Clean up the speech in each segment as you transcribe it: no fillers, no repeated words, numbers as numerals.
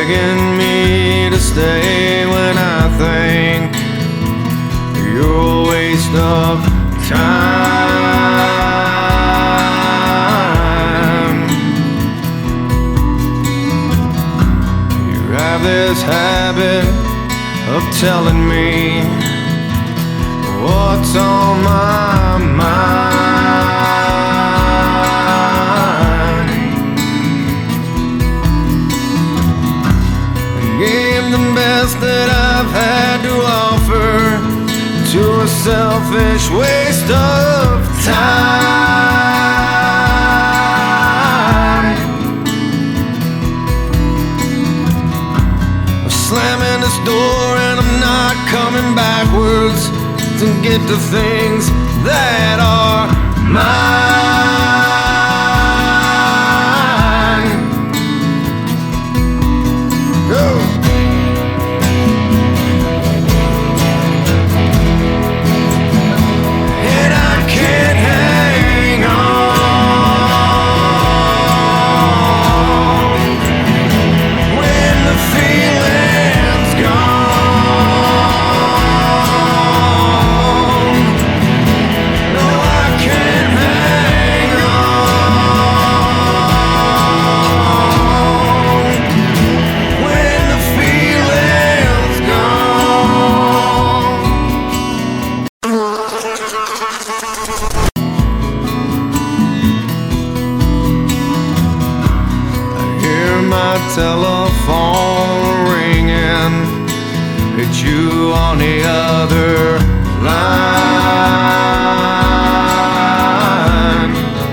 begging me to stay when I think you're a waste of time. You have this habit of telling me what's on my mind. Gave the best that I've had to offer to a selfish waste of time. I'm slamming this door and I'm not coming backwards to get to things that are mine. Go! And I can't hang on when the feeling's gone. No, I can't hang on when the feeling's gone. I hear my telephone ringing. It's you on the other line.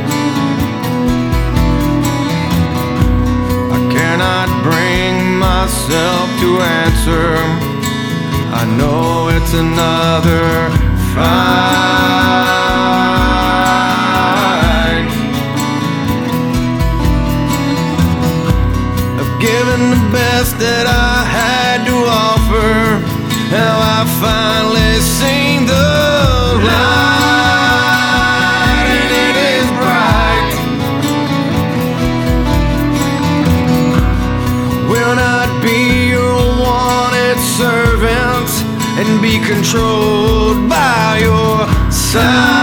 I cannot bring myself to answer. I know it's another fight. I've given the best that I had to offer. Now I finally seen the light, and it is bright. Will not be your wanted servant and be controlled by your side.